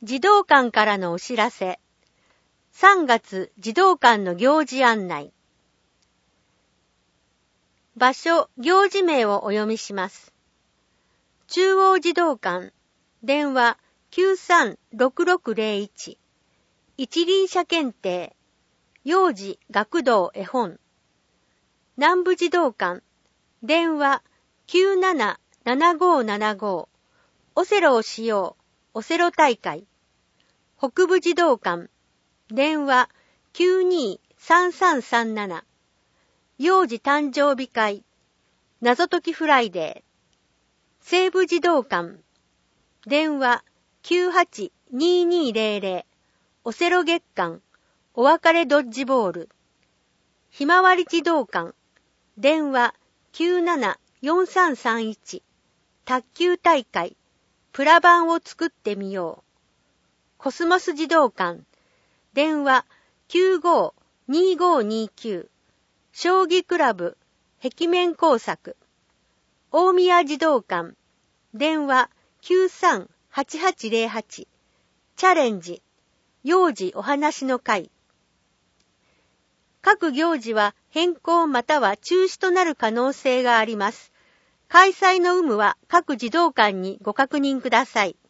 児童館からのお知らせ。3月児童館の行事案内。場所、行事名をお読みします。中央児童館、電話 936601、一輪車検定、幼児学童絵本。南部児童館、電話977575、オセロをしよう、オセロ大会。北部児童館、電話923337、幼児誕生日会、謎解きフライデー。西部児童館、電話982200、オセロ月間、お別れドッジボール。ひまわり児童館、電話974331、卓球大会、プラ板を作ってみよう。コスモス児童館、電話952529、将棋クラブ、壁面工作。大宮児童館、電話938808、チャレンジ、幼児お話の会。各行事は変更または中止となる可能性があります。開催の有無は各児童館にご確認ください。